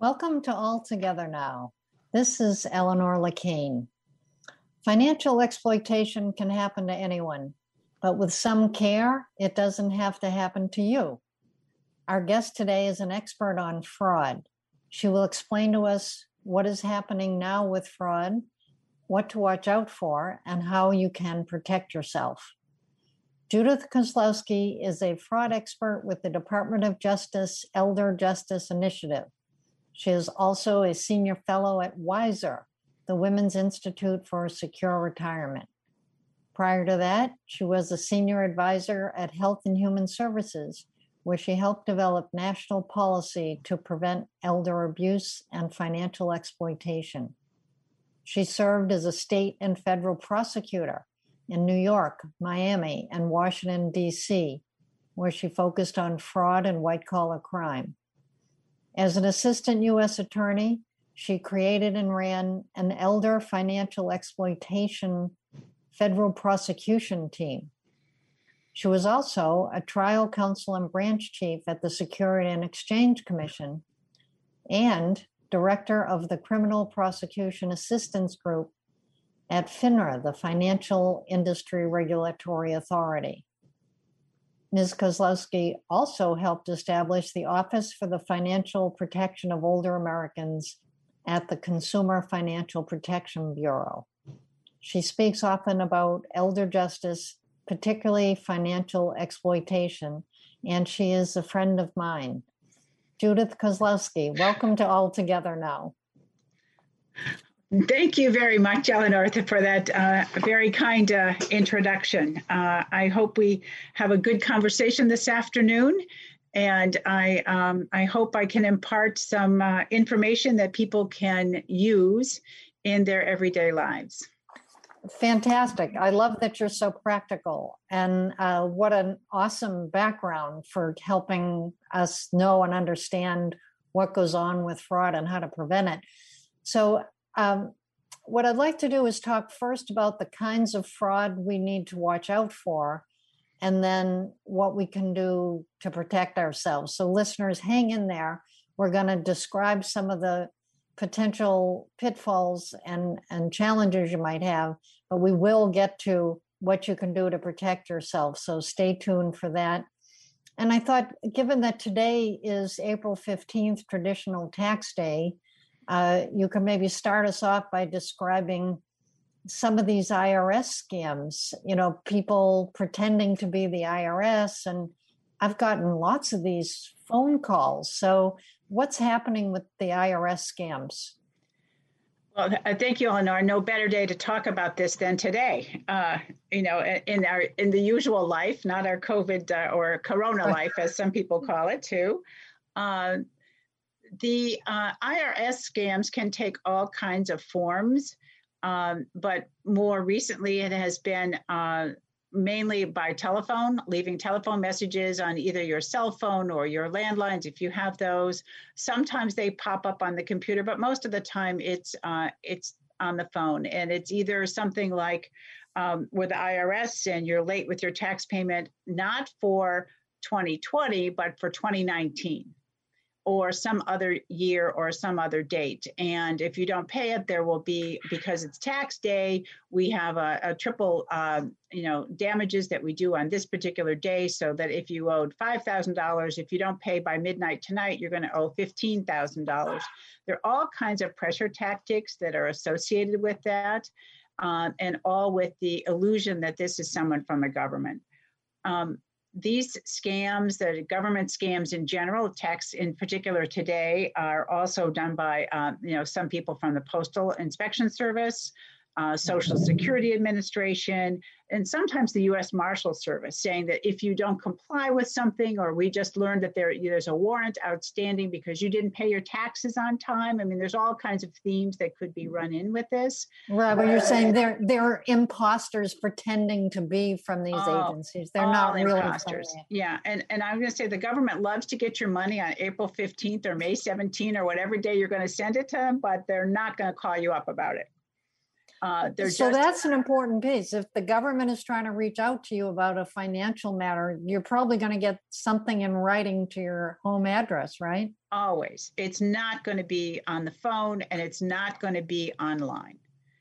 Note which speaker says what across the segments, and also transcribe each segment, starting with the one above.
Speaker 1: Welcome to All Together Now. This is Eleanor LeCain. Financial exploitation can happen to anyone, but with some care, it doesn't have to happen to you. Our guest today is an expert on fraud. She will explain to us what is happening now with fraud, what to watch out for, and how you can protect yourself. Judith Kozlowski is a fraud expert with the Department of Justice Elder Justice Initiative. She is also a senior fellow at WISER, the Women's Institute for Secure Retirement. Prior to that, she was a senior advisor at Health and Human Services, where she helped develop national policy to prevent elder abuse and financial exploitation. She served as a state and federal prosecutor in New York, Miami, and Washington, D.C., where she focused on fraud and white-collar crime. As an assistant U.S. attorney, she created and ran an elder financial exploitation federal prosecution team. She was also a trial counsel and branch chief at the Security and Exchange Commission and director of the Criminal Prosecution Assistance Group at FINRA, the Financial Industry Regulatory Authority. Ms. Kozlowski also helped establish the Office for the Financial Protection of Older Americans at the Consumer Financial Protection Bureau. She speaks often about elder justice, particularly financial exploitation, and she is a friend of mine. Judith Kozlowski, welcome to All Together Now.
Speaker 2: Thank you very much, Eleanor, for that very kind introduction. I hope we have a good conversation this afternoon, and I hope I can impart some information that people can use in their everyday lives.
Speaker 1: Fantastic. I love that you're so practical, and what an awesome background for helping us know and understand what goes on with fraud and how to prevent it. So what I'd like to do is talk first about the kinds of fraud we need to watch out for, and then what we can do to protect ourselves. So listeners, hang in there. We're going to describe some of the potential pitfalls and challenges you might have, but we will get to what you can do to protect yourself. So stay tuned for that. And I thought, given that today is April 15th, Traditional Tax Day, you can maybe start us off by describing some of these IRS scams, people pretending to be the IRS. And I've gotten lots of these phone calls. So what's happening with the IRS scams?
Speaker 2: Well, thank you, Eleanor. No better day to talk about this than today. In the usual life, not our COVID or Corona life, as some people call it too. The IRS scams can take all kinds of forms, but more recently it has been mainly by telephone, leaving telephone messages on either your cell phone or your landlines if you have those. Sometimes they pop up on the computer, but most of the time it's on the phone. And it's either something like with the IRS and you're late with your tax payment, not for 2020, but for 2019. Or some other year or some other date. And if you don't pay it, there will be, because it's tax day, we have a triple, damages that we do on this particular day, so that if you owed $5,000, if you don't pay by midnight tonight, you're going to owe $15,000. There are all kinds of pressure tactics that are associated with that, and all with the illusion that this is someone from the government. These scams, the government scams in general, tax in particular today, are also done by, some people from the Postal Inspection Service, Social Security Administration, and sometimes the U.S. Marshal Service, saying that if you don't comply with something, or we just learned that there's a warrant outstanding because you didn't pay your taxes on time. I mean, there's all kinds of themes that could be run in with this.
Speaker 1: Right, but you're saying they're imposters pretending to be from these agencies. They're not really
Speaker 2: imposters. Yeah, and I'm going to say the government loves to get your money on April 15th or May 17th or whatever day you're going to send it to them, but they're not going to call you up about it.
Speaker 1: That's an important piece. If the government is trying to reach out to you about a financial matter, you're probably going to get something in writing to your home address, right?
Speaker 2: Always. It's not going to be on the phone, and it's not going to be online.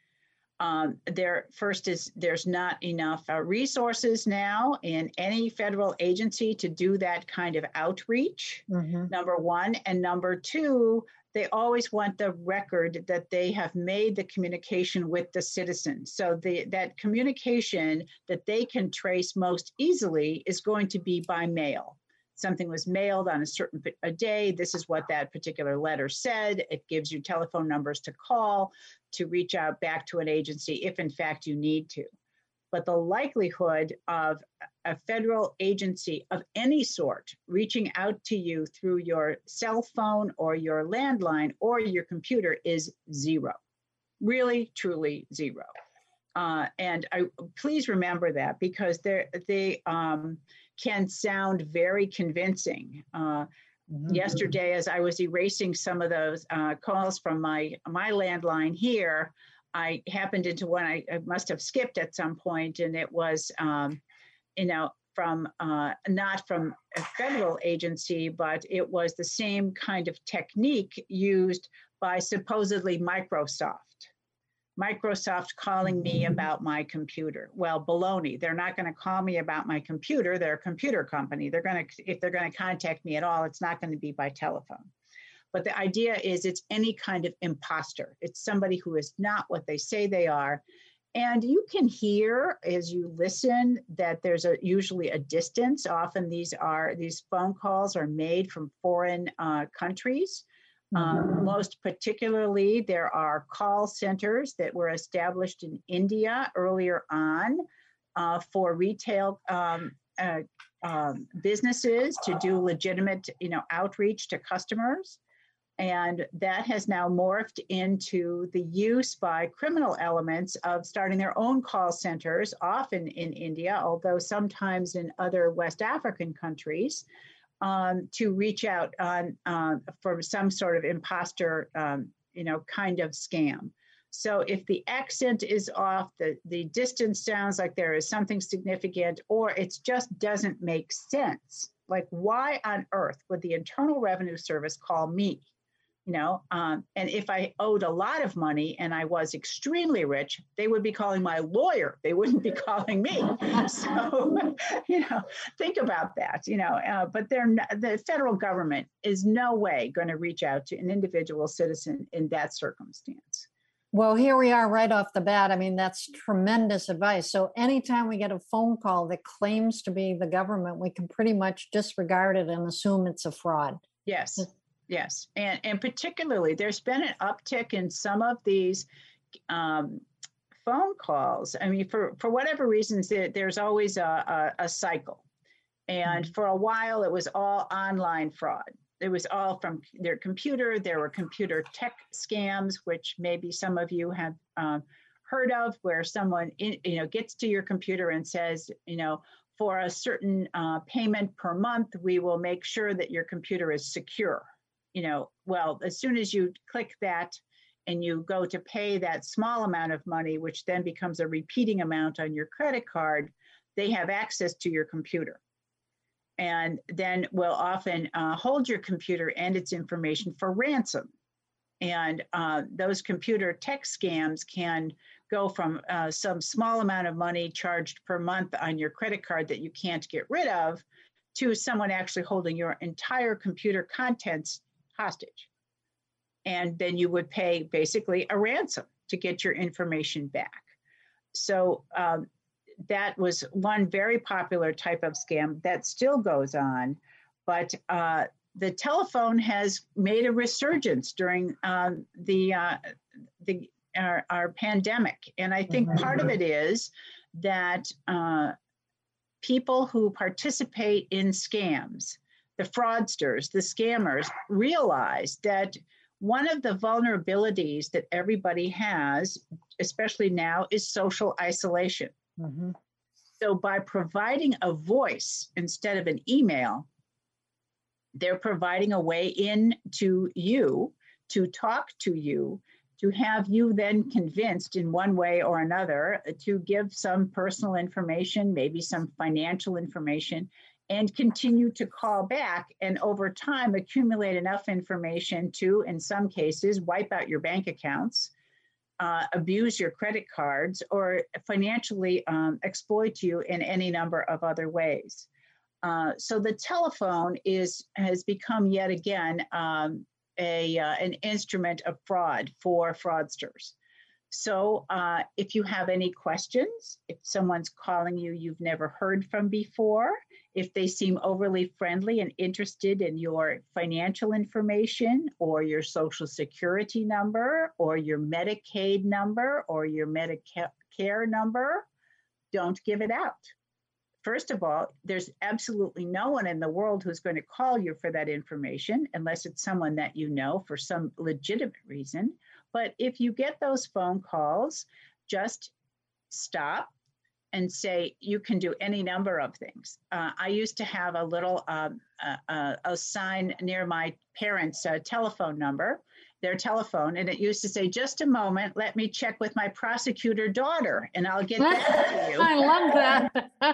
Speaker 2: There's not enough resources now in any federal agency to do that kind of outreach, number one. And number two, they always want the record that they have made the communication with the citizen. So that communication that they can trace most easily is going to be by mail. Something was mailed on a day. This is what that particular letter said. It gives you telephone numbers to call to reach out back to an agency if in fact you need to. But the likelihood of a federal agency of any sort reaching out to you through your cell phone or your landline or your computer is zero. Really, truly zero. And please remember that, because they can sound very convincing. Yesterday, as I was erasing some of those calls from my landline here, I happened into one I must have skipped at some point, and it was, from not from a federal agency, but it was the same kind of technique used by supposedly Microsoft calling me about my computer. Well, baloney. They're not going to call me about my computer. They're a computer company. If they're going to contact me at all, it's not going to be by telephone. But the idea is it's any kind of imposter. It's somebody who is not what they say they are. And you can hear as you listen that there's usually a distance. Often these phone calls are made from foreign countries. Most particularly, there are call centers that were established in India earlier on for retail businesses to do legitimate, outreach to customers. And that has now morphed into the use by criminal elements of starting their own call centers, often in India, although sometimes in other West African countries, to reach out for some sort of imposter, kind of scam. So if the accent is off, the distance sounds like there is something significant, or it just doesn't make sense. Like, why on earth would the Internal Revenue Service call me? And if I owed a lot of money and I was extremely rich, they would be calling my lawyer. They wouldn't be calling me. So, think about that, but the federal government is no way going to reach out to an individual citizen in that circumstance.
Speaker 1: Well, here we are right off the bat. I mean, that's tremendous advice. So anytime we get a phone call that claims to be the government, we can pretty much disregard it and assume it's a fraud.
Speaker 2: Yes. Yes, and particularly there's been an uptick in some of these phone calls. I mean, for whatever reasons, there's always a cycle. And for a while, it was all online fraud. It was all from their computer. There were computer tech scams, which maybe some of you have heard of, where someone gets to your computer and says, for a certain payment per month, we will make sure that your computer is secure. Well, as soon as you click that and you go to pay that small amount of money, which then becomes a repeating amount on your credit card, they have access to your computer. And then will often hold your computer and its information for ransom. And those computer tech scams can go from some small amount of money charged per month on your credit card that you can't get rid of to someone actually holding your entire computer contents hostage. And then you would pay basically a ransom to get your information back. So that was one very popular type of scam that still goes on. But the telephone has made a resurgence during our pandemic. And I think part of it is that people who participate in scams, the fraudsters, the scammers, realize that one of the vulnerabilities that everybody has, especially now, is social isolation. So by providing a voice instead of an email, they're providing a way in to you, to talk to you, to have you then convinced in one way or another to give some personal information, maybe some financial information, and continue to call back, and over time accumulate enough information to, in some cases, wipe out your bank accounts, abuse your credit cards, or financially exploit you in any number of other ways. So the telephone has become yet again an instrument of fraud for fraudsters. So if you have any questions, if someone's calling you you've never heard from before, if they seem overly friendly and interested in your financial information or your Social Security number or your Medicaid number or your Medicare number, don't give it out. First of all, there's absolutely no one in the world who's going to call you for that information unless it's someone that you know for some legitimate reason. But if you get those phone calls, just stop and say, you can do any number of things. I used to have a little a sign near my parents' telephone number, their telephone, and it used to say, just a moment, let me check with my prosecutor daughter, and I'll get back to you.
Speaker 1: I love that.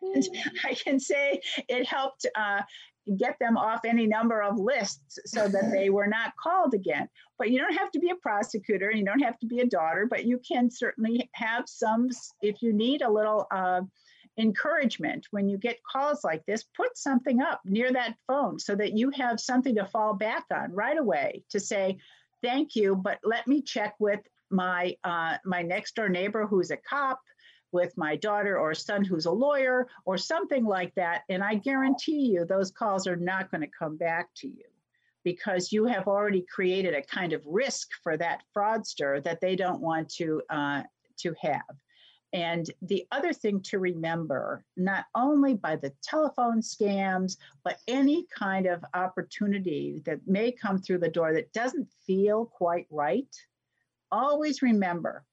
Speaker 2: I can say it helped get them off any number of lists so that they were not called again. But you don't have to be a prosecutor, you don't have to be a daughter, but you can certainly have some, if you need a little encouragement when you get calls like this, put something up near that phone so that you have something to fall back on right away to say, thank you, but let me check with my next door neighbor who's a cop, with my daughter or son who's a lawyer or something like that. And I guarantee you those calls are not going to come back to you because you have already created a kind of risk for that fraudster that they don't want to have. And the other thing to remember, not only by the telephone scams, but any kind of opportunity that may come through the door that doesn't feel quite right, always remember,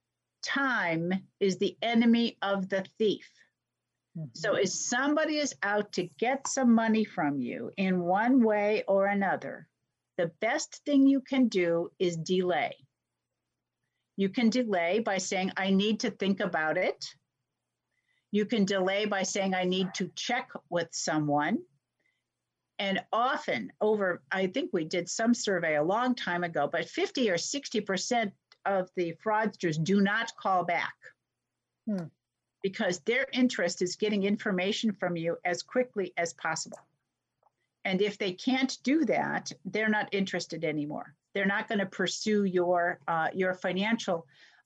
Speaker 2: time is the enemy of the thief. So if somebody is out to get some money from you in one way or another, the best thing you can do is delay. You can delay by saying, I need to think about it. You can delay by saying, I need to check with someone. And often I think we did some survey a long time ago, but 50 or 60% of the fraudsters do not call back because their interest is getting information from you as quickly as possible. And if they can't do that, they're not interested anymore. They're not going to pursue your financial,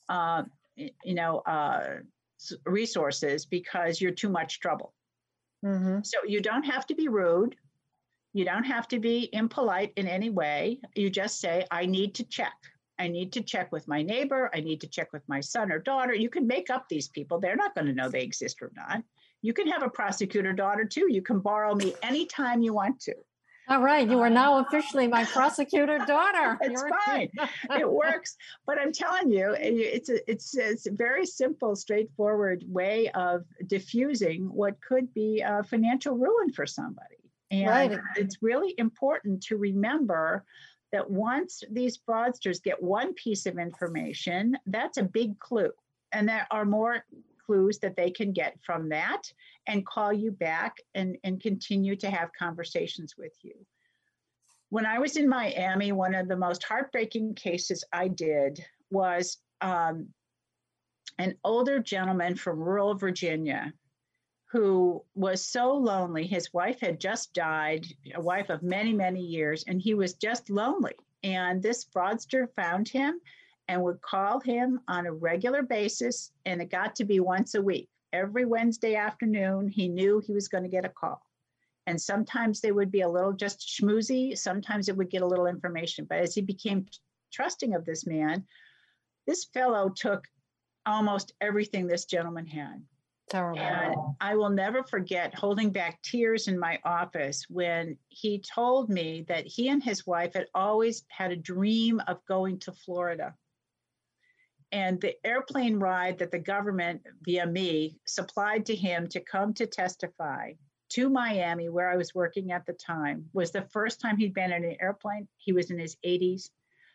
Speaker 2: resources because you're too much trouble. Mm-hmm. So you don't have to be rude. You don't have to be impolite in any way. You just say, I need to check. I need to check with my neighbor. I need to check with my son or daughter. You can make up these people. They're not going to know they exist or not. You can have a prosecutor daughter too. You can borrow me anytime you want to.
Speaker 1: All right. You are now officially my prosecutor daughter.
Speaker 2: It's fine. It works. But I'm telling you, it's a very simple, straightforward way of diffusing what could be financial ruin for somebody. And It's really important to remember that once these fraudsters get one piece of information, that's a big clue. And there are more clues that they can get from that and call you back and continue to have conversations with you. When I was in Miami, one of the most heartbreaking cases I did was an older gentleman from rural Virginia who was so lonely. His wife had just died, a wife of many, many years, and he was just lonely. And this fraudster found him and would call him on a regular basis, and it got to be once a week. Every Wednesday afternoon, he knew he was going to get a call. And sometimes they would be a little just schmoozy. Sometimes it would get a little information. But as he became trusting of this man, this fellow took almost everything this gentleman had.
Speaker 1: Terrible.
Speaker 2: And I will never forget holding back tears in my office when he told me that he and his wife had always had a dream of going to Florida. And the airplane ride that the government, via me, supplied to him to come to testify to Miami, where I was working at the time, was the first time he'd been in an airplane. He was in his 80s.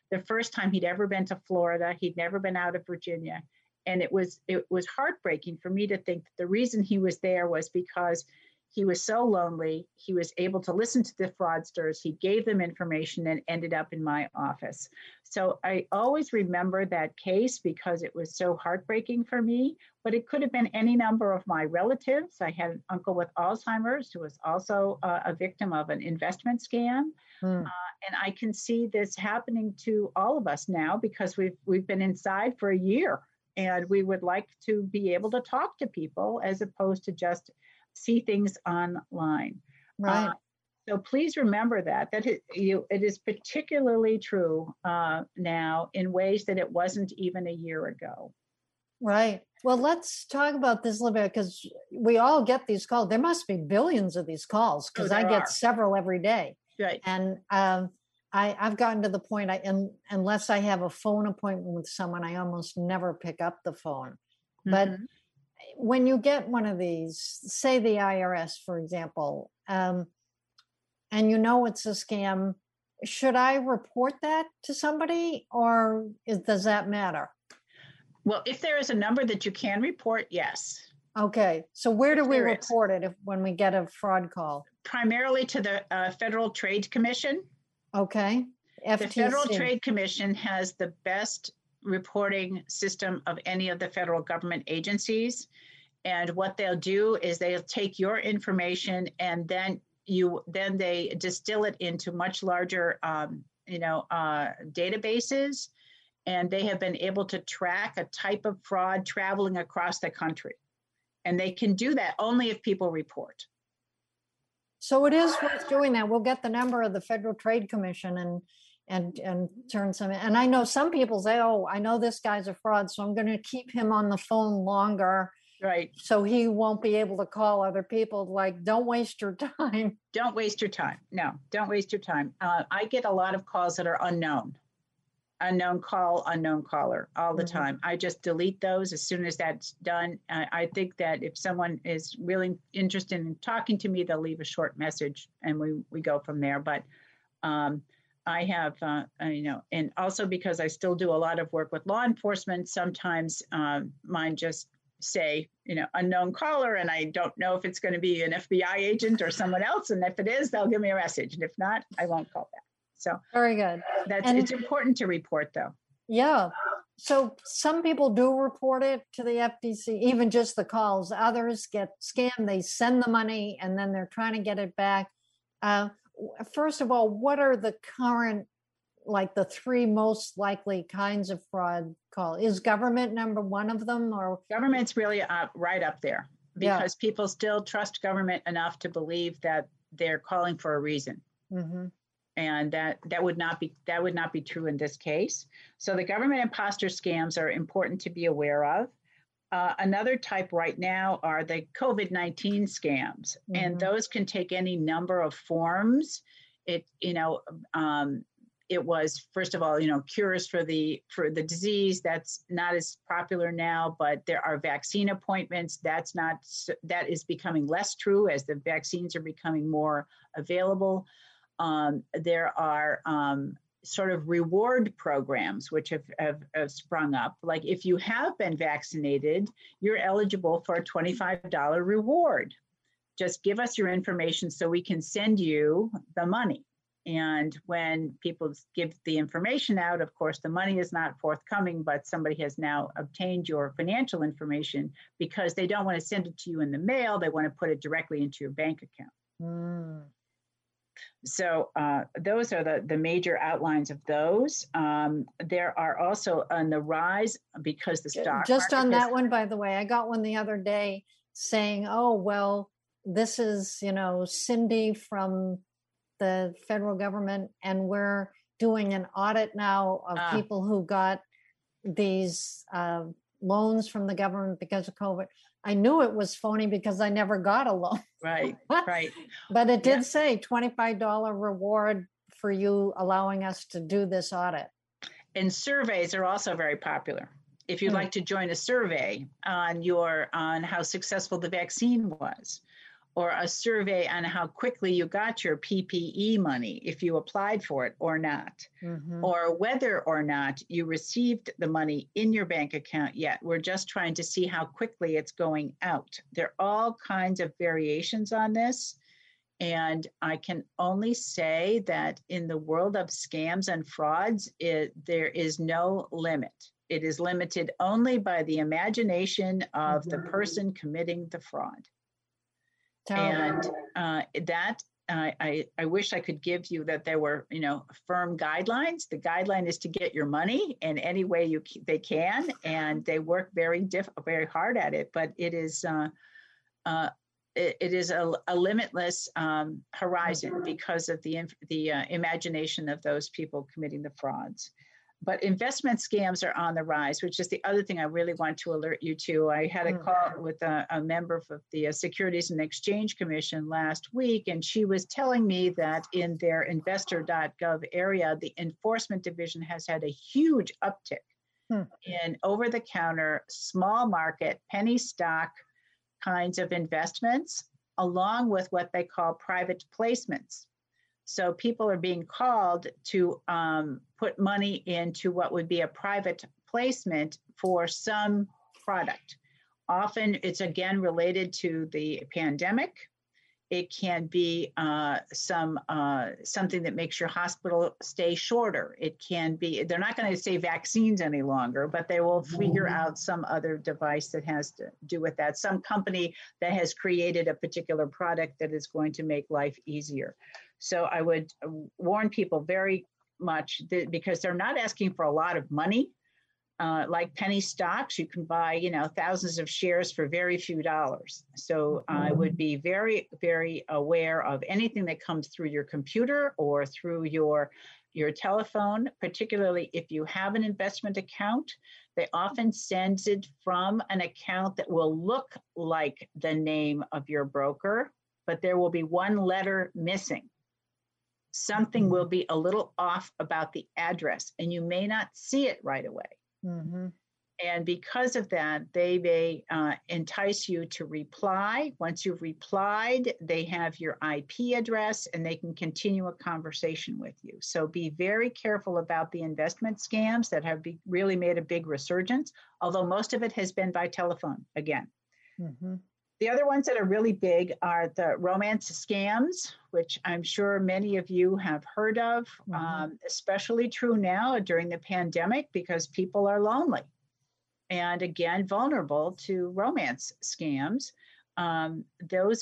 Speaker 2: the first time he'd ever been to Florida. He'd never been out of Virginia. And it was heartbreaking for me to think that the reason he was there was because he was so lonely. He was able to listen to the fraudsters. He gave them information and ended up in my office. So I always remember that case because it was so heartbreaking for me, but it could have been any number of my relatives. I had an uncle with Alzheimer's who was also a victim of an investment scam. And I can see this happening to all of us now because we've been inside for a year, and we would like to be able to talk to people as opposed to just see things online.
Speaker 1: Right.
Speaker 2: So please remember that it is particularly true now in ways that it wasn't even a year ago.
Speaker 1: Right. Well, let's talk about this a little bit because we all get these calls. There must be billions of these calls because I get several every day.
Speaker 2: Right.
Speaker 1: And I've gotten to the point, unless I have a phone appointment with someone, I almost never pick up the phone. But when you get one of these, say the IRS, for example, and you know it's a scam, should I report that to somebody or does that matter?
Speaker 2: Well, if there is a number that you can report, yes.
Speaker 1: Okay. So where do we report it when we get a fraud call?
Speaker 2: Primarily to the Federal Trade Commission.
Speaker 1: Okay. FTC.
Speaker 2: The Federal Trade Commission has the best reporting system of any of the federal government agencies. And what they'll do is they'll take your information and then they distill it into much larger, databases. And they have been able to track a type of fraud traveling across the country. And they can do that only if people report.
Speaker 1: So it is worth doing that. We'll get the number of the Federal Trade Commission and turn some. And I know some people say, "Oh, I know this guy's a fraud, so I'm going to keep him on the phone longer,
Speaker 2: right?
Speaker 1: So he won't be able to call other people." Like, don't waste your time.
Speaker 2: Don't waste your time. No, don't waste your time. I get a lot of calls that are unknown call, unknown caller all the time. I just delete those as soon as that's done. I think that if someone is really interested in talking to me, they'll leave a short message and we go from there. But I have, and also because I still do a lot of work with law enforcement, sometimes mine just say, unknown caller, and I don't know if it's going to be an FBI agent or someone else. And if it is, they'll give me a message. And if not, I won't call back. So
Speaker 1: very good.
Speaker 2: It's important to report, though.
Speaker 1: Yeah. So some people do report it to the FTC, even just the calls. Others get scammed. They send the money and then they're trying to get it back. First of all, what are the current, like the three most likely kinds of fraud call? Is government number one of them, or
Speaker 2: government's really right up there because people still trust government enough to believe that they're calling for a reason. And that would not be true in this case. So the government imposter scams are important to be aware of. Another type right now are the COVID-19 scams, and those can take any number of forms. It was, first of all, cures for the disease. That's not as popular now, but there are vaccine appointments. That is becoming less true as the vaccines are becoming more available. There are sort of reward programs which have sprung up. Like if you have been vaccinated, you're eligible for a $25 reward. Just give us your information so we can send you the money. And when people give the information out, of course, the money is not forthcoming, but somebody has now obtained your financial information because they don't want to send it to you in the mail. They want to put it directly into your bank account. So those are the major outlines of those. There are also on the rise because the stock
Speaker 1: just on that one, by the way, I got one the other day saying, "Oh, well, this is, Cindy from the federal government, and we're doing an audit now of people who got these loans from the government because of COVID." I knew it was phony because I never got a loan.
Speaker 2: Right.
Speaker 1: But it did say $25 reward for you allowing us to do this audit.
Speaker 2: And surveys are also very popular. If you'd like to join a survey on how successful the vaccine was, or a survey on how quickly you got your PPE money, if you applied for it or not, or whether or not you received the money in your bank account yet. We're just trying to see how quickly it's going out. There are all kinds of variations on this. And I can only say that in the world of scams and frauds, there is no limit. It is limited only by the imagination of the person committing the fraud. And I wish I could give you that there were, firm guidelines. The guideline is to get your money in any way they can, and they work very hard at it. But it is a limitless horizon because of the imagination of those people committing the frauds. But investment scams are on the rise, which is the other thing I really want to alert you to. I had a call with a member of the Securities and Exchange Commission last week, and she was telling me that in their investor.gov area, the enforcement division has had a huge uptick in over-the-counter, small market, penny stock kinds of investments, along with what they call private placements. So people are being called to put money into what would be a private placement for some product. Often it's again related to the pandemic. It can be something that makes your hospital stay shorter. It can be, they're not going to say vaccines any longer, but they will figure out some other device that has to do with that. Some company that has created a particular product that is going to make life easier. So I would warn people very much that because they're not asking for a lot of money. Like penny stocks, you can buy, thousands of shares for very few dollars. So I would be very, very aware of anything that comes through your computer or through your telephone, particularly if you have an investment account. They often send it from an account that will look like the name of your broker, but there will be one letter missing. Something will be a little off about the address, and you may not see it right away. And because of that, they may entice you to reply. Once you've replied, they have your IP address and they can continue a conversation with you. So be very careful about the investment scams that have really made a big resurgence, although most of it has been by telephone again. The other ones that are really big are the romance scams, which I'm sure many of you have heard of, especially true now during the pandemic because people are lonely and again, vulnerable to romance scams. Those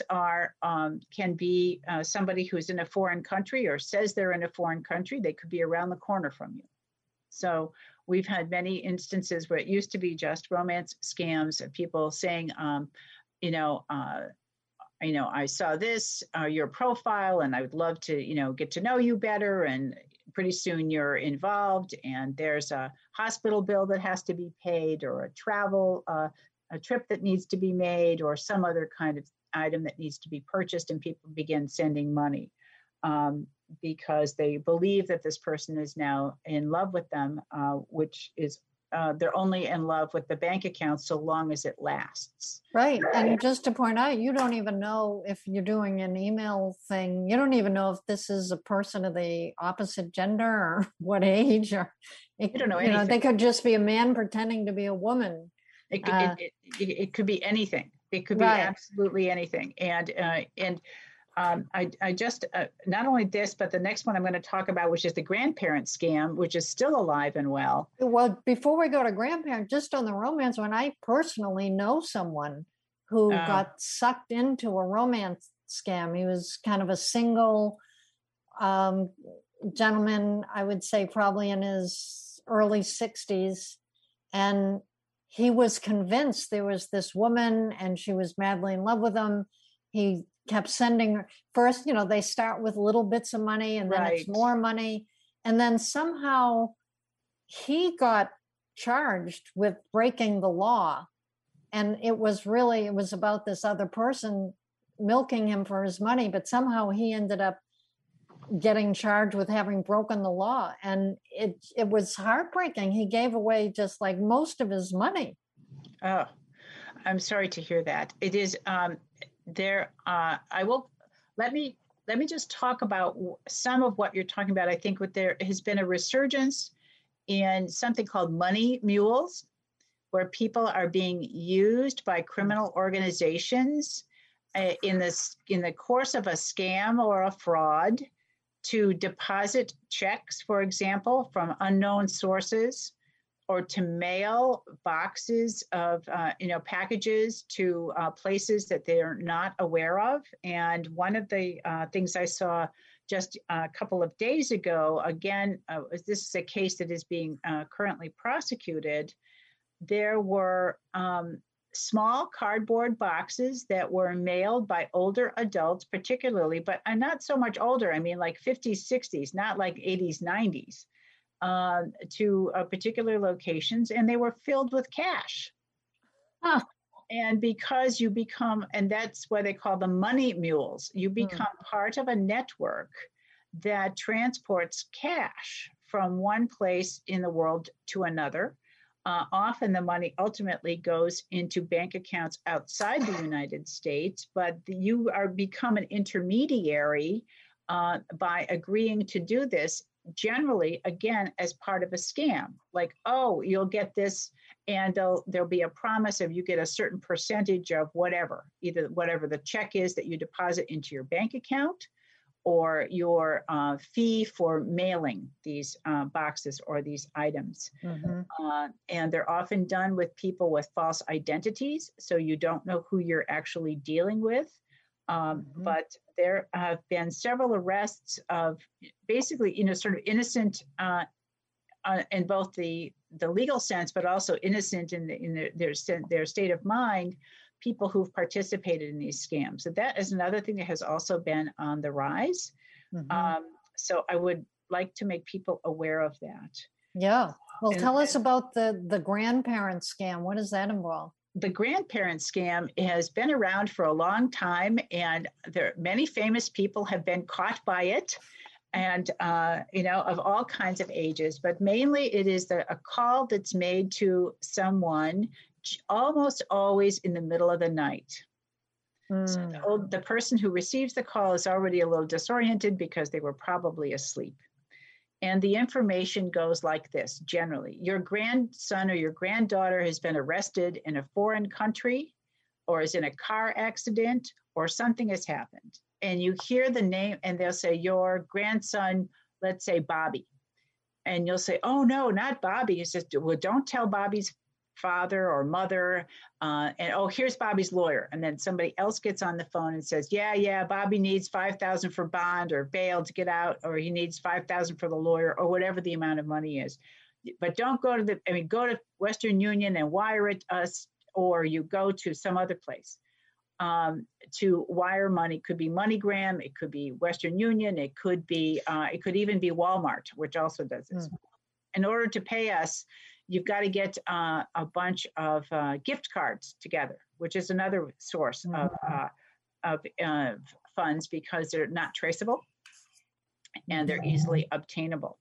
Speaker 2: can be somebody who's in a foreign country or says they're in a foreign country. They could be around the corner from you. So we've had many instances where it used to be just romance scams of people saying, I saw this, your profile, and I would love to, get to know you better. And pretty soon you're involved and there's a hospital bill that has to be paid or a trip that needs to be made or some other kind of item that needs to be purchased, and people begin sending money because they believe that this person is now in love with them, which is they're only in love with the bank account so long as it lasts.
Speaker 1: Right. And just to point out, you don't even know if you're doing an email thing. You don't even know if this is a person of the opposite gender or what age, or
Speaker 2: you don't know anything.
Speaker 1: They could just be a man pretending to be a woman.
Speaker 2: It could be anything. It could be absolutely anything. And I just, not only this, but the next one I'm going to talk about, which is the grandparent scam, which is still alive and well.
Speaker 1: Well, before we go to grandparent, just on the romance one, I personally know someone who got sucked into a romance scam. He was kind of a single gentleman, I would say probably in his early 60s. And he was convinced there was this woman and she was madly in love with him. He kept sending her. First, they start with little bits of money and then it's more money. And then somehow he got charged with breaking the law. And it was about this other person milking him for his money, but somehow he ended up getting charged with having broken the law. And it was heartbreaking. He gave away just like most of his money.
Speaker 2: Oh, I'm sorry to hear that. It is, I will, let me just talk about some of what you're talking about. I think there has been a resurgence in something called money mules, where people are being used by criminal organizations in the course of a scam or a fraud to deposit checks, for example, from unknown sources, or to mail boxes of packages to places that they're not aware of. And one of the things I saw just a couple of days ago, again, this is a case that is being currently prosecuted. There were small cardboard boxes that were mailed by older adults, particularly, but not so much older. I mean, like 50s, 60s, not like 80s, 90s, to particular locations, and they were filled with cash.
Speaker 1: Huh.
Speaker 2: And because you become, and that's why they call them money mules, you become part of a network that transports cash from one place in the world to another. Often the money ultimately goes into bank accounts outside the United States, but you become an intermediary by agreeing to do this, generally, again, as part of a scam. Like, oh, you'll get this, and there'll be a promise of you get a certain percentage of whatever, either whatever the check is that you deposit into your bank account, or your fee for mailing these boxes or these items. And they're often done with people with false identities, so you don't know who you're actually dealing with. But there have been several arrests of basically, sort of innocent in both the legal sense, but also innocent in their state of mind, people who've participated in these scams. So that is another thing that has also been on the rise. So I would like to make people aware of that.
Speaker 1: Yeah. Well, tell us about the grandparent scam. What does that involve?
Speaker 2: The grandparent scam has been around for a long time, and many famous people have been caught by it, and of all kinds of ages. But mainly, it is a call that's made to someone almost always in the middle of the night. So the person who receives the call is already a little disoriented because they were probably asleep. And the information goes like this, generally. Your grandson or your granddaughter has been arrested in a foreign country, or is in a car accident, or something has happened. And you hear the name, and they'll say, your grandson, let's say Bobby. And you'll say, oh, no, not Bobby. He says, well, don't tell Bobby's father or mother, and oh, here's Bobby's lawyer. And then somebody else gets on the phone and says, yeah, Bobby needs $5,000 for bond or bail to get out, or he needs $5,000 for the lawyer, or whatever the amount of money is. But don't go to Western Union and wire it us, or you go to some other place to wire money. Could be MoneyGram, it could be Western Union, it could even be Walmart, which also does this. In order to pay us, you've got to get a bunch of gift cards together, which is another source of funds, because they're not traceable and they're easily obtainable.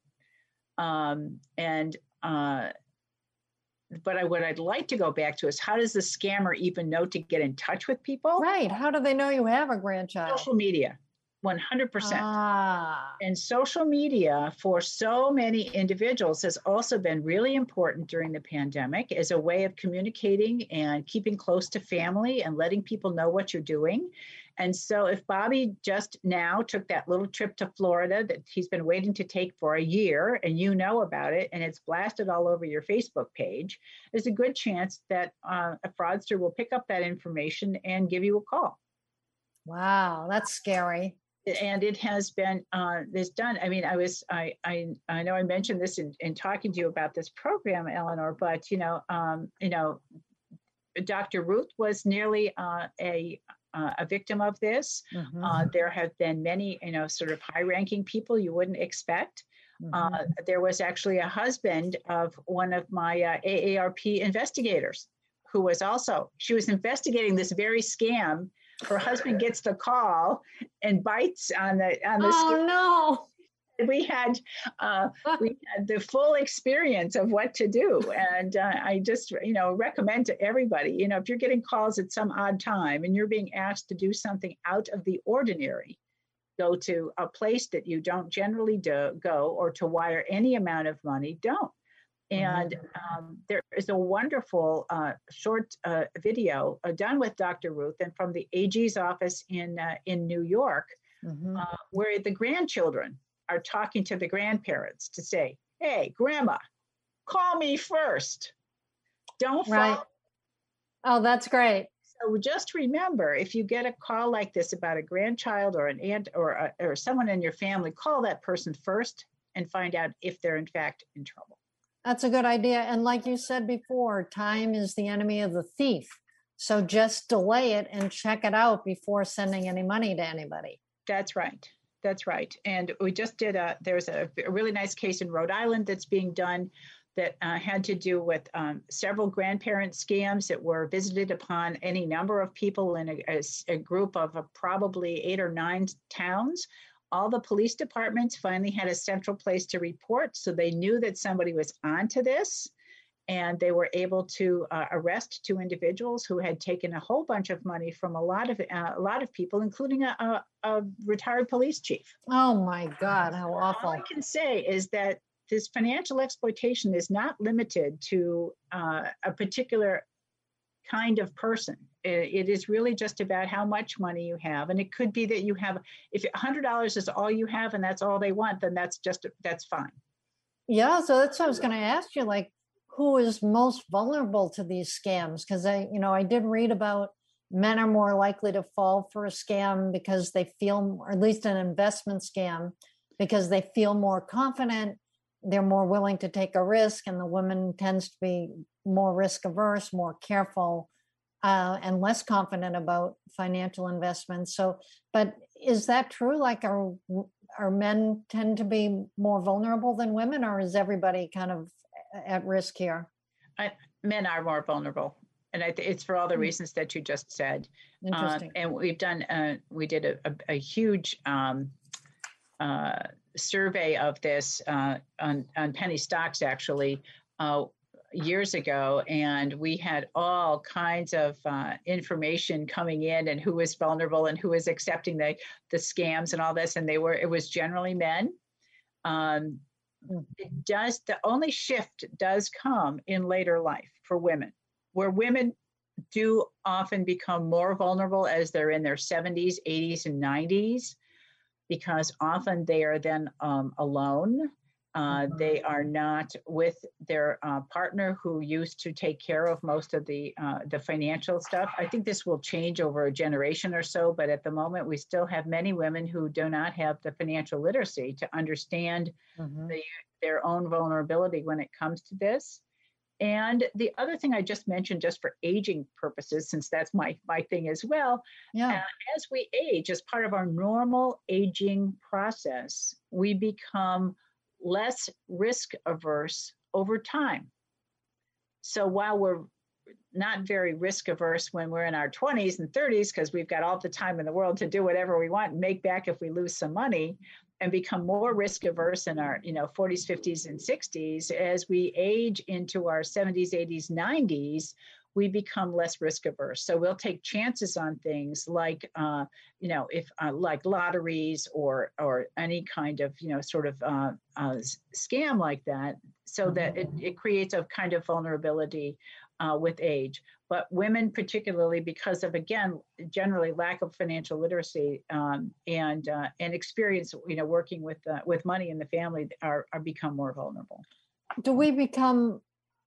Speaker 2: But what I'd like to go back to is, how does the scammer even know to get in touch with people?
Speaker 1: Right. How do they know you have a grandchild?
Speaker 2: Social media. 100%. And social media for so many individuals has also been really important during the pandemic as a way of communicating and keeping close to family and letting people know what you're doing. And so if Bobby just now took that little trip to Florida that he's been waiting to take for a year, and you know about it, and it's blasted all over your Facebook page, there's a good chance that a fraudster will pick up that information and give you a call.
Speaker 1: Wow, that's scary.
Speaker 2: And it has been this done. I mean, I know I mentioned this in talking to you about this program, Eleanor, but Dr. Ruth was nearly a victim of this. There have been many, sort of high-ranking people you wouldn't expect. There was actually a husband of one of my AARP investigators who was she was investigating this very scam. Her husband gets the call and bites on the
Speaker 1: oh, no.
Speaker 2: we had we had the full experience of what to do, and I just recommend to everybody, if you're getting calls at some odd time and you're being asked to do something out of the ordinary, go to a place that you don't generally go, or to wire any amount of money, don't. And there is a wonderful short video done with Dr. Ruth and from the AG's office in New York, where the grandchildren are talking to the grandparents to say, "Hey, grandma, call me first. Don't
Speaker 1: Right.
Speaker 2: fall."
Speaker 1: Oh, that's great.
Speaker 2: So just remember, if you get a call like this about a grandchild or an aunt or someone in your family, call that person first and find out if they're in fact in trouble.
Speaker 1: That's a good idea. And like you said before, time is the enemy of the thief. So just delay it and check it out before sending any money to anybody.
Speaker 2: That's right. That's right. And we just did there's a really nice case in Rhode Island that's being done that had to do with several grandparent scams that were visited upon any number of people in a group of probably 8 or 9 towns. All the police departments finally had a central place to report, so they knew that somebody was onto this, and they were able to arrest 2 individuals who had taken a whole bunch of money from a lot of people, including a retired police chief.
Speaker 1: Oh my God, how awful.
Speaker 2: All I can say is that this financial exploitation is not limited to a particular kind of person. It is really just about how much money you have. And it could be that you have, if $100 is all you have and that's all they want, then that's fine.
Speaker 1: Yeah, so that's what I was going to ask you, like, who is most vulnerable to these scams? Because I did read about men are more likely to fall for a scam because they feel, or at least an investment scam, because they feel more confident, they're more willing to take a risk, and the woman tends to be more risk averse, more careful, and less confident about financial investments. So, but is that true? Like, are men tend to be more vulnerable than women, or is everybody kind of at risk here?
Speaker 2: Men are more vulnerable, and it's for all the reasons that you just said.
Speaker 1: Interesting.
Speaker 2: And we did a huge survey of this on penny stocks, actually, years ago, and we had all kinds of information coming in, and who was vulnerable and who was accepting the scams and all this, and it was generally men. The only shift does come in later life for women, where women do often become more vulnerable as they're in their 70s, 80s, and 90s, because often they are then alone. They are not with their partner who used to take care of most of the financial stuff. I think this will change over a generation or so, but at the moment, we still have many women who do not have the financial literacy to understand their own vulnerability when it comes to this. And the other thing I just mentioned, just for aging purposes, since that's my thing as well, as we age, as part of our normal aging process, we become less risk averse over time. So while we're not very risk averse when we're in our 20s and 30s, because we've got all the time in the world to do whatever we want and make back if we lose some money, and become more risk averse in our 40s, 50s, and 60s, as we age into our 70s, 80s, 90s, we become less risk averse. So we'll take chances on things like, if like lotteries or any kind of, sort of scam like that, so that it creates a kind of vulnerability with age. But women, particularly because of, again, generally lack of financial literacy and experience, working with money in the family, are become more vulnerable.
Speaker 1: Do we become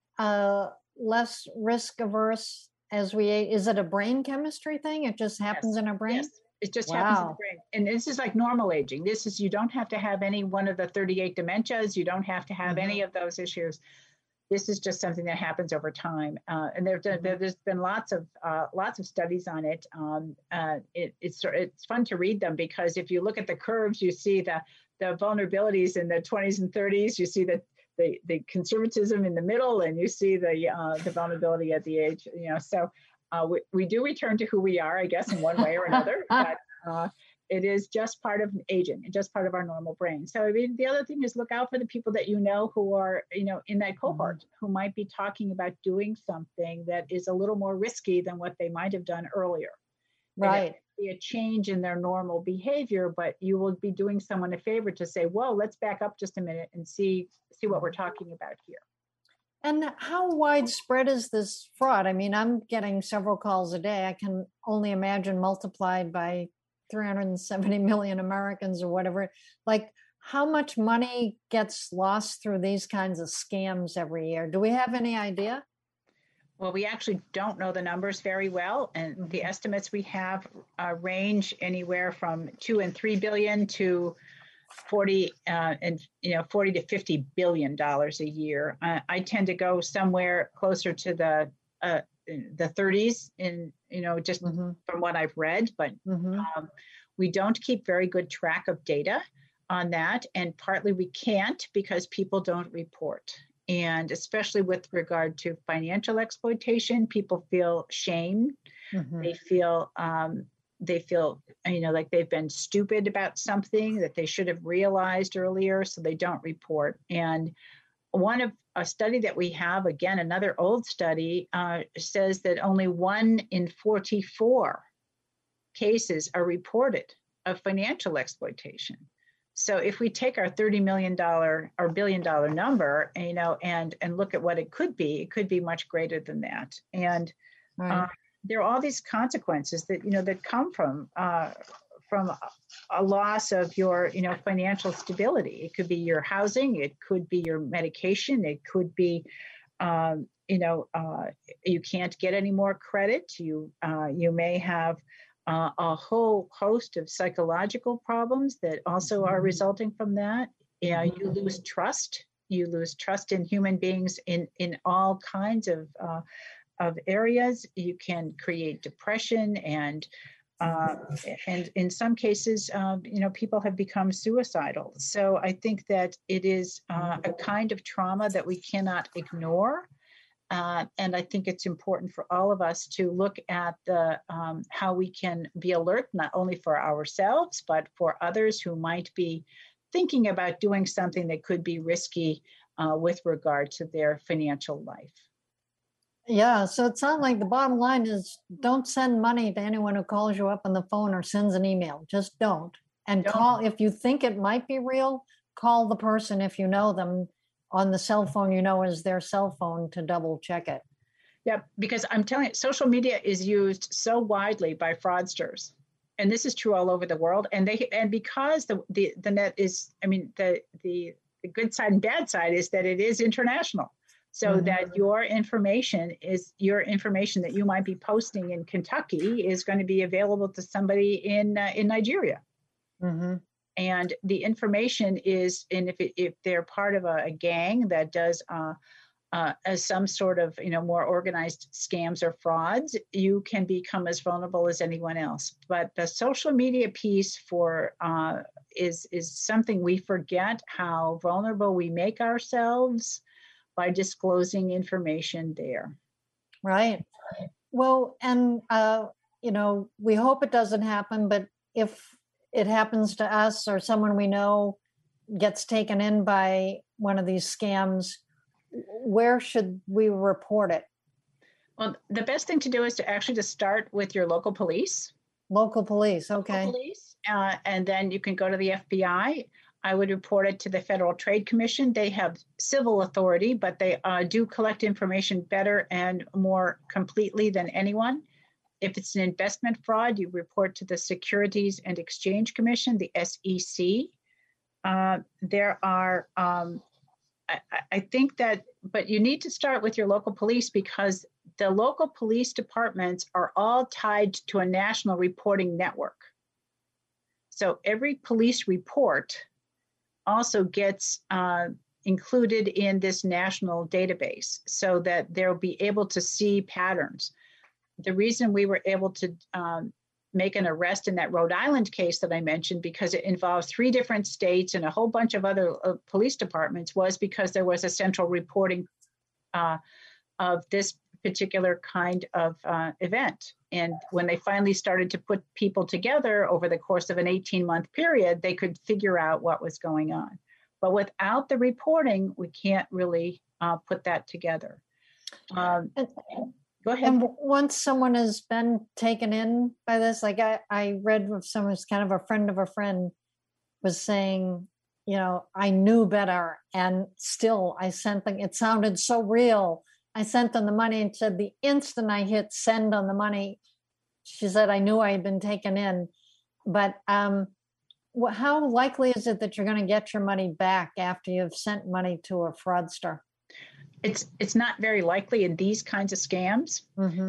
Speaker 1: less risk averse as we age? Is it a brain chemistry thing? It just happens in our brain?
Speaker 2: Yes. It just happens in the brain. And this is like normal aging. You don't have to have any one of the 38 dementias. You don't have to have any of those issues. This is just something that happens over time. And there's been lots of studies on it. It's fun to read them, because if you look at the curves, you see the vulnerabilities in the 20s and 30s. You see the conservatism in the middle, and you see the vulnerability at the age. So we do return to who we are, I guess, in one way or another. But It is just part of aging and just part of our normal brain. So I mean, the other thing is look out for the people that you know who are, in that cohort, who might be talking about doing something that is a little more risky than what they might have done earlier.
Speaker 1: Right.
Speaker 2: Be a change in their normal behavior, but you will be doing someone a favor to say, whoa, let's back up just a minute and see what we're talking about here.
Speaker 1: And how widespread is this fraud? I mean, I'm getting several calls a day. I can only imagine multiplied by 370 million Americans or whatever. Like, how much money gets lost through these kinds of scams every year? Do we have any idea?
Speaker 2: Well, we actually don't know the numbers very well, and the estimates we have range anywhere from 2 and 3 billion to 40 to 50 billion dollars a year. I tend to go somewhere closer to the 30s, in just from what I've read, but we don't keep very good track of data on that, and partly we can't because people don't report. And especially with regard to financial exploitation, people feel shame. They feel like they've been stupid about something that they should have realized earlier, so they don't report. And a study that we have, again, another old study, says that only 1 in 44 cases are reported of financial exploitation. So if we take our $30 million or $1 billion number, and look at what it could be much greater than that. And there are all these consequences that that come from a loss of your financial stability. It could be your housing, it could be your medication, it could be you can't get any more credit. You may have a whole host of psychological problems that also are resulting from that. You lose trust. You lose trust in human beings in all kinds of areas. You can create depression, and in some cases, people have become suicidal. So I think that it is a kind of trauma that we cannot ignore. And I think it's important for all of us to look at how we can be alert, not only for ourselves, but for others who might be thinking about doing something that could be risky with regard to their financial life.
Speaker 1: Yeah, so it sounds like the bottom line is don't send money to anyone who calls you up on the phone or sends an email. Just don't. And call, if you think it might be real, call the person if you know them on the cell phone is their cell phone to double check it.
Speaker 2: Yeah, because I'm telling you, social media is used so widely by fraudsters, and this is true all over the world. And because the net is, the good side and bad side is that it is international, so that your information that you might be posting in Kentucky is going to be available to somebody in Nigeria. And the information is, and if they're part of a gang that does some sort of more organized scams or frauds, you can become as vulnerable as anyone else. But the social media piece is something we forget, how vulnerable we make ourselves by disclosing information there.
Speaker 1: Right. Well, and we hope it doesn't happen, but if it happens to us or someone we know gets taken in by one of these scams, where should we report it?
Speaker 2: Well, the best thing to do is to start with your local police.
Speaker 1: Local police, okay.
Speaker 2: Local police, and then you can go to the FBI. I would report it to the Federal Trade Commission. They have civil authority, but they do collect information better and more completely than anyone. If it's an investment fraud, you report to the Securities and Exchange Commission, the SEC. There are, I think that, but you need to start with your local police, because the local police departments are all tied to a national reporting network. So every police report also gets included in this national database so that they'll be able to see patterns. The reason we were able to make an arrest in that Rhode Island case that I mentioned, because it involved 3 different states and a whole bunch of other police departments, was because there was a central reporting of this particular kind of event. And when they finally started to put people together over the course of an 18-month period, they could figure out what was going on. But without the reporting, we can't really put that together. Go ahead.
Speaker 1: And once someone has been taken in by this, like I read of someone who's kind of a friend of a friend was saying, I knew better, and still I sent them, it sounded so real. I sent them the money and said the instant I hit send on the money, she said, I knew I had been taken in. But how likely is it that you're going to get your money back after you've sent money to a fraudster?
Speaker 2: It's not very likely in these kinds of scams.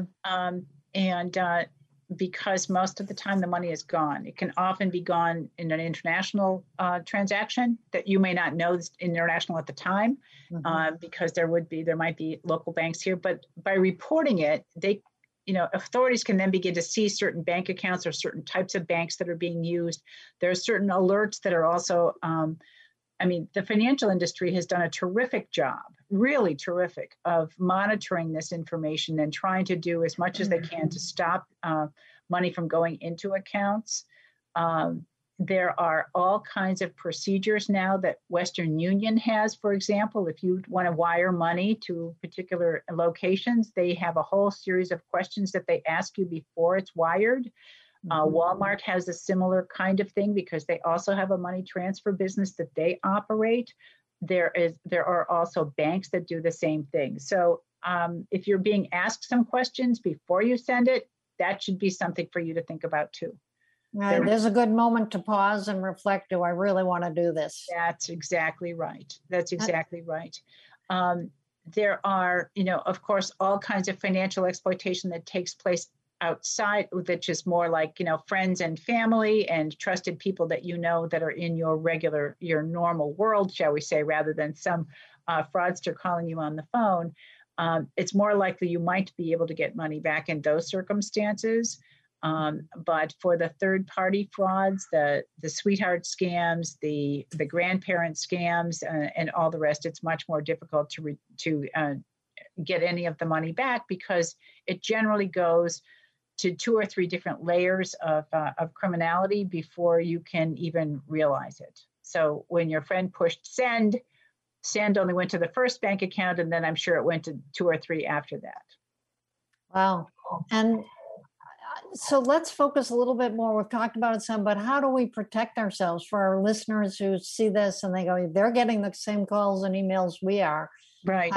Speaker 2: And because most of the time the money is gone. It can often be gone in an international transaction that you may not know is international at the time, because there might be local banks here. But by reporting it, authorities can then begin to see certain bank accounts or certain types of banks that are being used. There are certain alerts that are also, the financial industry has done a terrific job, really terrific, of monitoring this information and trying to do as much as they can to stop money from going into accounts. There are all kinds of procedures now that Western Union has, for example. If you want to wire money to particular locations, they have a whole series of questions that they ask you before it's wired. Walmart has a similar kind of thing because they also have a money transfer business that they operate. There are also banks that do the same thing. So if you're being asked some questions before you send it, that should be something for you to think about too.
Speaker 1: Right. There's a good moment to pause and reflect. Do I really want to do this?
Speaker 2: That's exactly right. That's exactly right. There are, of course, all kinds of financial exploitation that takes place outside, which is more like, friends and family and trusted people that that are in your normal world, shall we say, rather than some fraudster calling you on the phone. It's more likely you might be able to get money back in those circumstances. But for the third-party frauds, the sweetheart scams, the grandparent scams, and all the rest, it's much more difficult to get any of the money back because it generally goes to 2 or 3 different layers of criminality before you can even realize it. So when your friend pushed send only went to the first bank account, and then I'm sure it went to 2 or 3 after that.
Speaker 1: Wow. And so let's focus a little bit more. We've talked about it some, but how do we protect ourselves for our listeners who see this and they go, they're getting the same calls and emails we are.
Speaker 2: Right.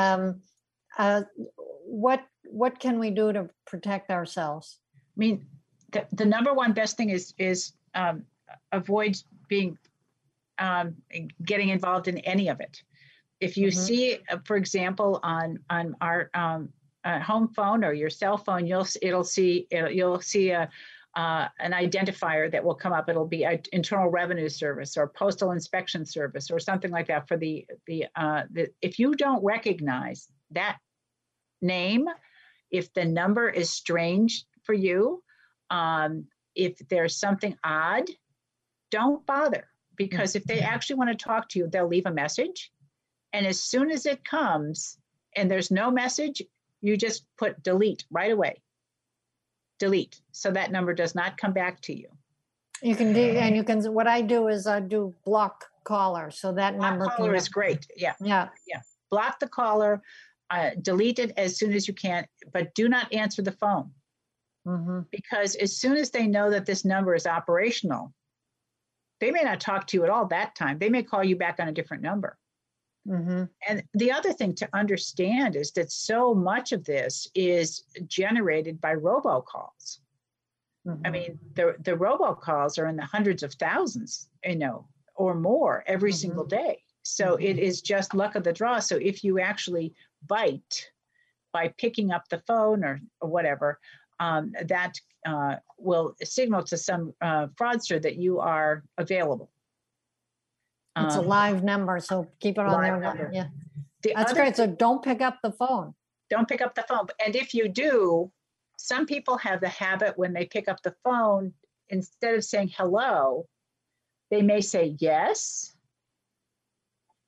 Speaker 1: What can we do to protect ourselves?
Speaker 2: I mean, the number one best thing is avoid being getting involved in any of it. If you see, for example, on our home phone or your cell phone, you'll see an identifier that will come up. It'll be an Internal Revenue Service or Postal Inspection Service or something like that. For the if you don't recognize that name, if the number is strange for you, if there's something odd, don't bother, because if they actually want to talk to you, they'll leave a message. And as soon as it comes and there's no message, you just put delete right away. Delete. So that number does not come back to you.
Speaker 1: You can do, and you can, what I do is I do block caller. So that number
Speaker 2: caller is great. Yeah. Block the caller, delete it as soon as you can, but do not answer the phone. Because as soon as they know that this number is operational, they may not talk to you at all that time. They may call you back on a different number. And the other thing to understand is that so much of this is generated by robocalls. I mean, the robocalls are in the hundreds of thousands, or more every single day. So it is just luck of the draw. So if you actually bite by picking up the phone or whatever, that will signal to some fraudster that you are available.
Speaker 1: It's a live number, so keep it on there. Yeah, that's great. So don't pick up the phone.
Speaker 2: Don't pick up the phone. And if you do, some people have the habit when they pick up the phone, instead of saying hello, they may say yes,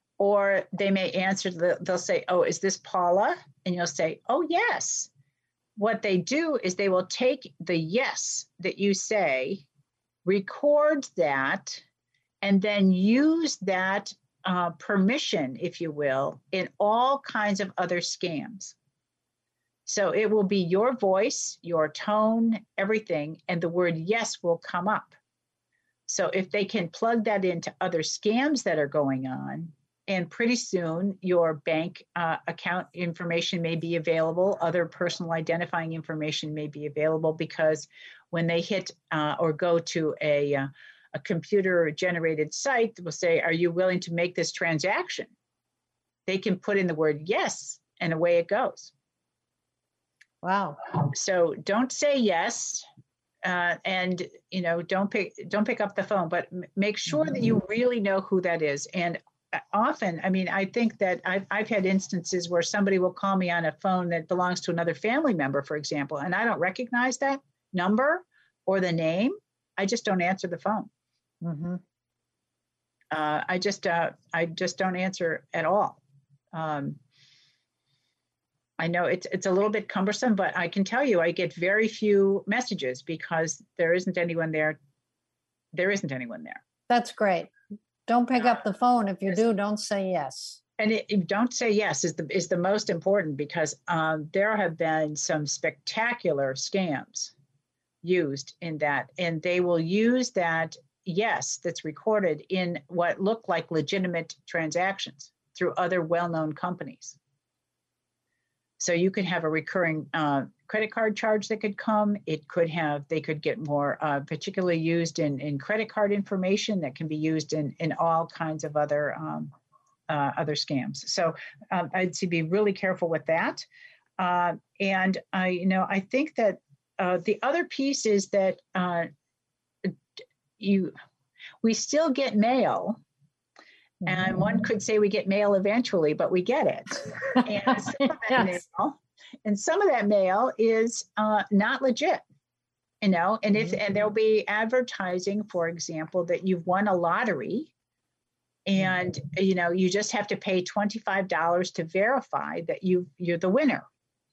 Speaker 2: or they may answer, they'll say, oh, is this Paula? And you'll say, oh, yes. what they do is they will take the yes that you say, record that, and then use that permission, if you will, in all kinds of other scams. So it will be your voice, your tone, everything, and the word yes will come up. So if they can plug that into other scams that are going on, and pretty soon your bank account information may be available, other personal identifying information may be available, because when they hit or go to a computer generated site, will say, are you willing to make this transaction? They can put in the word yes, and away it goes.
Speaker 1: Wow.
Speaker 2: So don't say yes. And don't pick up the phone, but make sure that you really know who that is. And often, I mean, I think that I've had instances where somebody will call me on a phone that belongs to another family member, for example, and I don't recognize that number or the name. I just don't answer the phone.
Speaker 1: Mm-hmm.
Speaker 2: I just don't answer at all. I know it's a little bit cumbersome, but I can tell you I get very few messages because there isn't anyone there. There isn't anyone there.
Speaker 1: That's great. Don't pick up the phone. If you do, don't say yes.
Speaker 2: And don't say yes is the most important, because there have been some spectacular scams used in that, and they will use that yes that's recorded in what look like legitimate transactions through other well-known companies. So you could have a recurring credit card charge that could come. They could get more particularly used in credit card information that can be used in all kinds of other scams. So I'd say be really careful with that. And I think that the other piece is that we still get mail. And one could say we get mail eventually, but we get it. And some of that mail is not legit, and there'll be advertising, for example, that you've won a lottery, and you just have to pay $25 to verify that you're the winner.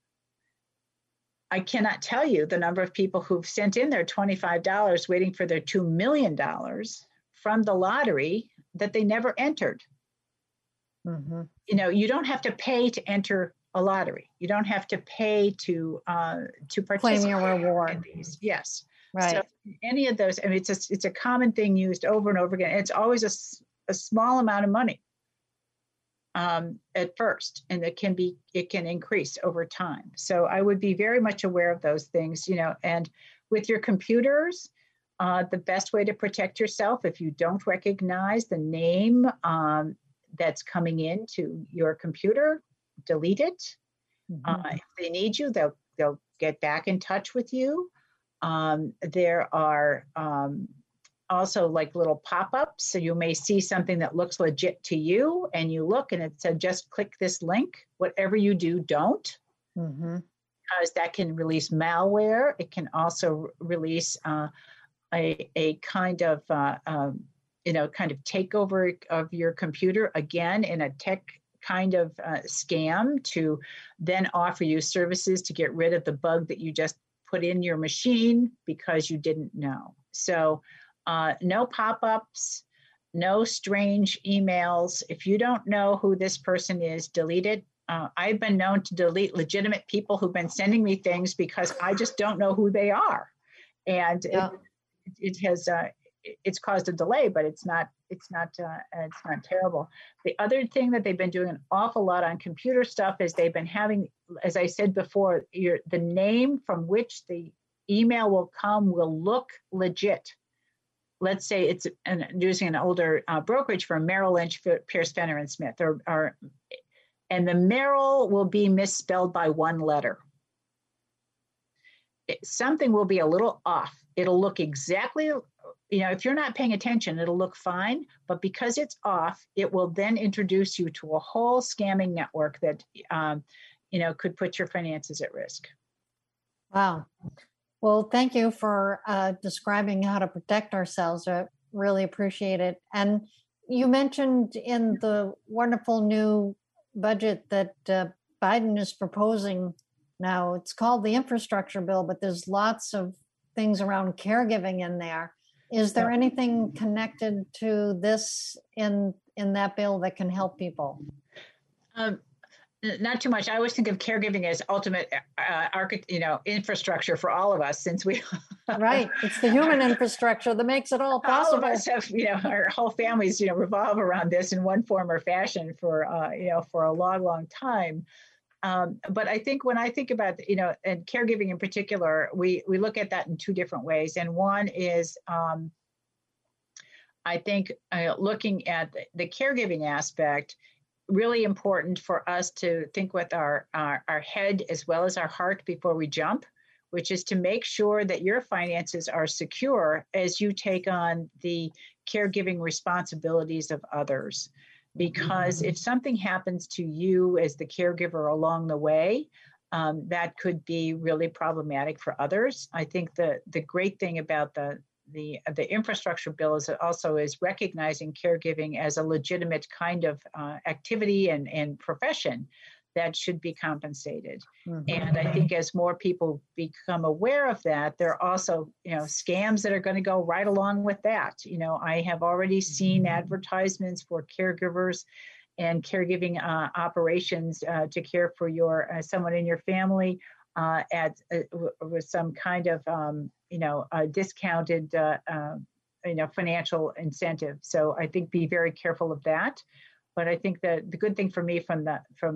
Speaker 2: I cannot tell you the number of people who've sent in their $25 waiting for their $2 million from the lottery that they never entered. Mm-hmm. You don't have to pay to enter a lottery. You don't have to pay to participate.
Speaker 1: Claim your reward.
Speaker 2: Yes.
Speaker 1: Right.
Speaker 2: So any of those, I mean, it's a common thing used over and over again. It's always a small amount of money at first, and it can increase over time. So I would be very much aware of those things, and with your computers, the best way to protect yourself, if you don't recognize the name that's coming into your computer, delete it. Mm-hmm. If they need you, they'll get back in touch with you. There are also like little pop-ups. So you may see something that looks legit to you, and you look and it said, just click this link. Whatever you do, don't. Mm-hmm. Because that can release malware. It can also release a kind of takeover of your computer, again in a tech kind of scam, to then offer you services to get rid of the bug that you just put in your machine because you didn't know. So no pop-ups, no strange emails. If you don't know who this person is, delete it. I've been known to delete legitimate people who've been sending me things because I just don't know who they are. And it's caused a delay, but it's not terrible. The other thing that they've been doing an awful lot on computer stuff is they've been having, as I said before, the name from which the email will come will look legit. Let's say it's using an older brokerage firm, Merrill Lynch, Pierce, Fenner and Smith, and the Merrill will be misspelled by one letter. Something will be a little off. It'll look exactly, if you're not paying attention, it'll look fine. But because it's off, it will then introduce you to a whole scamming network that, could put your finances at risk.
Speaker 1: Wow. Well, thank you for describing how to protect ourselves. I really appreciate it. And you mentioned in the wonderful new budget that Biden is proposing Now, it's called the infrastructure bill, but there's lots of things around caregiving in there. Is there anything connected to this in that bill that can help people?
Speaker 2: Um, Not too much. I always think of caregiving as ultimate, infrastructure for all of us, since we
Speaker 1: Right. It's the human infrastructure that makes it all
Speaker 2: all of
Speaker 1: possible.
Speaker 2: us have, our whole families, revolve around this in one form or fashion for, for a long, long time. But I think when I think about, and caregiving in particular, we look at that in two different ways. And one is, I think, looking at the caregiving aspect, really important for us to think with our head as well as our heart before we jump, which is to make sure that your finances are secure as you take on the caregiving responsibilities of others. Because if something happens to you as the caregiver along the way, that could be really problematic for others. I think the great thing about the infrastructure bill is also is recognizing caregiving as a legitimate kind of activity and profession that should be compensated. And I think as more people become aware of that, there are also, scams that are going to go right along with that. I have already seen advertisements for caregivers and caregiving operations to care for your someone in your family with some kind of a discounted financial incentive. So I think be very careful of that. But I think that the good thing for me from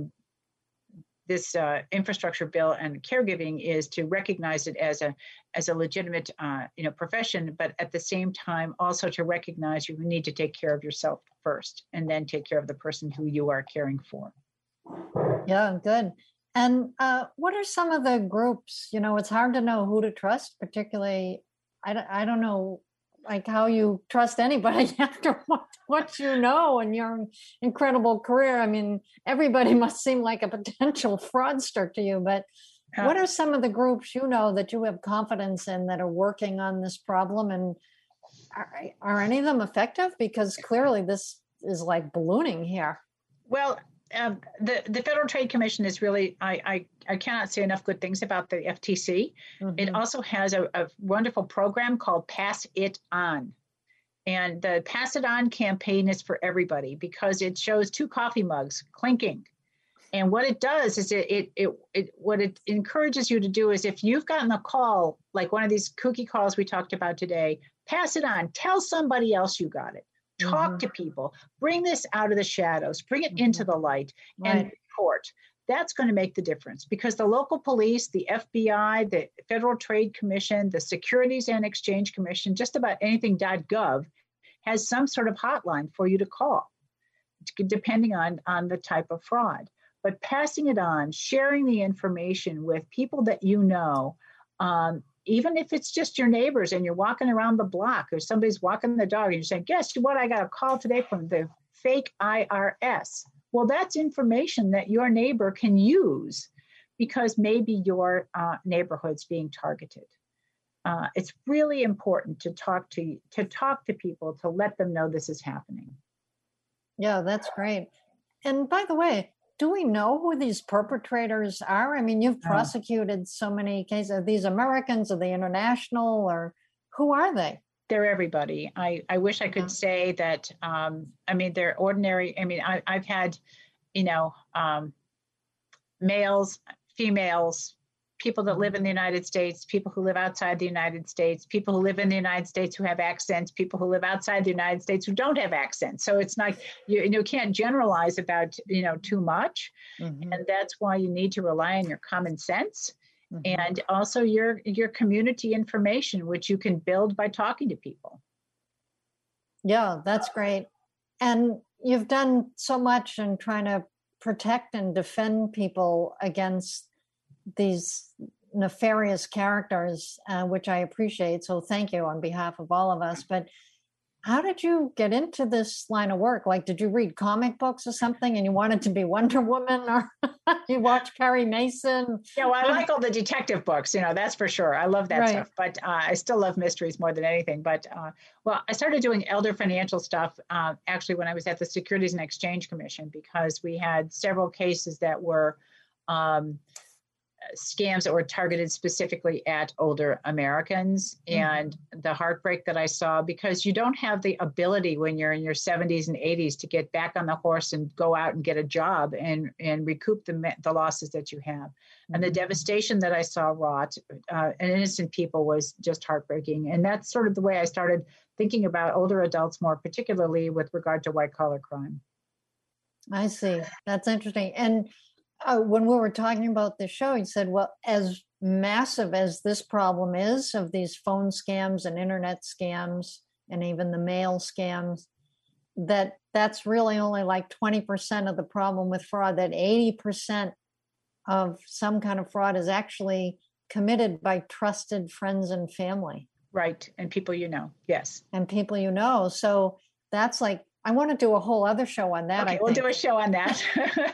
Speaker 2: this infrastructure bill and caregiving is to recognize it as a legitimate profession, but at the same time also to recognize you need to take care of yourself first and then take care of the person who you are caring for.
Speaker 1: Yeah, good. And what are some of the groups? It's hard to know who to trust, particularly. I don't know, like how you trust anybody after what you know in your incredible career. I mean, everybody must seem like a potential fraudster to you. But what are some of the groups that you have confidence in that are working on this problem? And are any of them effective? Because clearly this is like ballooning here.
Speaker 2: Well, the Federal Trade Commission is really, I cannot say enough good things about the FTC. It also has a wonderful program called Pass It On. And the Pass It On campaign is for everybody because it shows two coffee mugs clinking. And what it does is what it encourages you to do is if you've gotten a call, like one of these kooky calls we talked about today, pass it on, tell somebody else you got it. Talk to people, bring this out of the shadows, bring it into the light and report. That's going to make the difference because the local police, the FBI, the Federal Trade Commission, the Securities and Exchange Commission, just about anything.gov has some sort of hotline for you to call, depending on the type of fraud. But passing it on, sharing the information with people that even if it's just your neighbors and you're walking around the block or somebody's walking the dog and you're saying, guess what, I got a call today from the fake IRS. Well, that's information that your neighbor can use because maybe your neighborhood's being targeted. It's really important to talk to people, to let them know this is happening.
Speaker 1: Yeah, that's great. And by the way, do we know who these perpetrators are? I mean, you've prosecuted so many cases. Are these Americans? Are they international? Or who are they?
Speaker 2: They're everybody. I wish I could say that, they're ordinary. I mean, I've had, males, females, people that live in the United States, people who live outside the United States, people who live in the United States who have accents, people who live outside the United States who don't have accents. So it's not, you can't generalize about, too much. And that's why you need to rely on your common sense and also your community information, which you can build by talking to people.
Speaker 1: Yeah, that's great. And you've done so much in trying to protect and defend people against these nefarious characters, which I appreciate. So thank you on behalf of all of us. But how did you get into this line of work? Like, did you read comic books or something and you wanted to be Wonder Woman, or you watch Perry Mason?
Speaker 2: Yeah, well, I like all the detective books, that's for sure. I love that stuff, but I still love mysteries more than anything. But, I started doing elder financial stuff actually when I was at the Securities and Exchange Commission, because we had several cases that were scams that were targeted specifically at older Americans. And the heartbreak that I saw, because you don't have the ability when you're in your 70s and 80s to get back on the horse and go out and get a job and recoup the losses that you have. And the devastation that I saw wrought in innocent people was just heartbreaking. And that's sort of the way I started thinking about older adults, more particularly with regard to white collar crime.
Speaker 1: I see. That's interesting. And when we were talking about the show, you said, well, as massive as this problem is of these phone scams and internet scams and even the mail scams, that's really only like 20% of the problem with fraud, that 80% of some kind of fraud is actually committed by trusted friends and family.
Speaker 2: Right. And people you know. Yes.
Speaker 1: And people you know. So that's like, I want to do a whole other show on that.
Speaker 2: Okay, we'll do a show on that.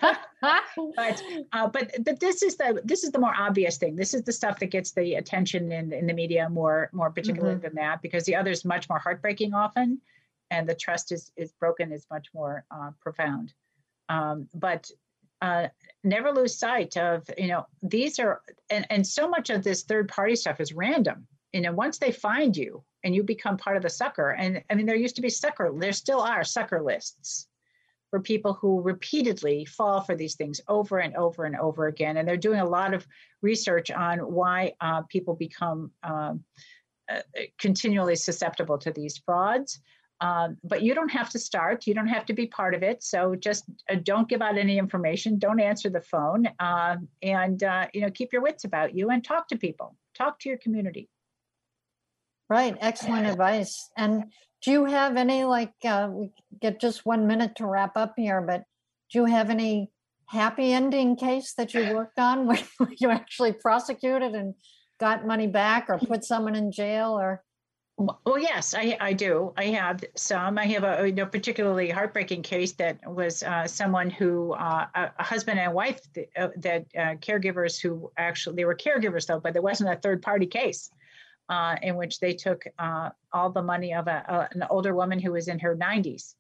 Speaker 2: but this is the more obvious thing. This is the stuff that gets the attention in the media more particularly than that, because the other is much more heartbreaking often, and the trust is broken is much more profound. But never lose sight of, these are, and so much of this third party stuff is random. Once they find you and you become part of the sucker, and I mean, there used to be there still are sucker lists for people who repeatedly fall for these things over and over and over again. And they're doing a lot of research on why people become continually susceptible to these frauds. But you don't have to start. You don't have to be part of it. So just don't give out any information. Don't answer the phone, and keep your wits about you and talk to people. Talk to your community.
Speaker 1: Right. Excellent advice. And do you have any, we get just 1 minute to wrap up here, but do you have any happy ending case that you worked on where you actually prosecuted and got money back or put someone in jail or?
Speaker 2: Well, yes, I do. I have some. I have a particularly heartbreaking case that was someone who, a husband and wife that caregivers who actually, they were caregivers though, but there wasn't a third party case. In which they took all the money of an older woman who was in her 90s.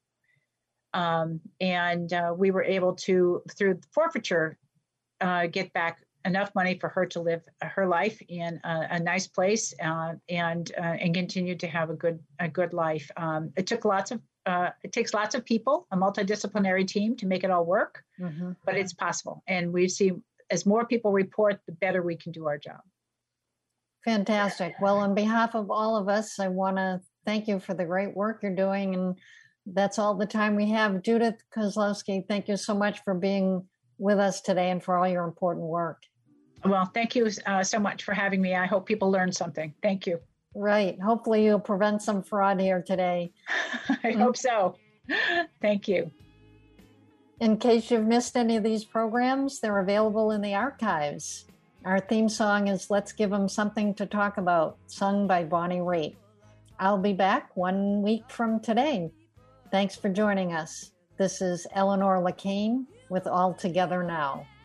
Speaker 2: And we were able to, through forfeiture, get back enough money for her to live her life in a nice place and continue to have a good life. It takes lots of people, a multidisciplinary team to make it all work, but it's possible. And we see as more people report, the better we can do our job.
Speaker 1: Fantastic. Well, on behalf of all of us, I want to thank you for the great work you're doing. And that's all the time we have. Judith Kozlowski, thank you so much for being with us today and for all your important work.
Speaker 2: Well, thank you so much for having me. I hope people learned something. Thank you.
Speaker 1: Right. Hopefully you'll prevent some fraud here today.
Speaker 2: I hope so. Thank you.
Speaker 1: In case you've missed any of these programs, they're available in the archives. Our theme song is Let's Give 'Em Something to Talk About, sung by Bonnie Raitt. I'll be back 1 week from today. Thanks for joining us. This is Eleanor LeCain with All Together Now.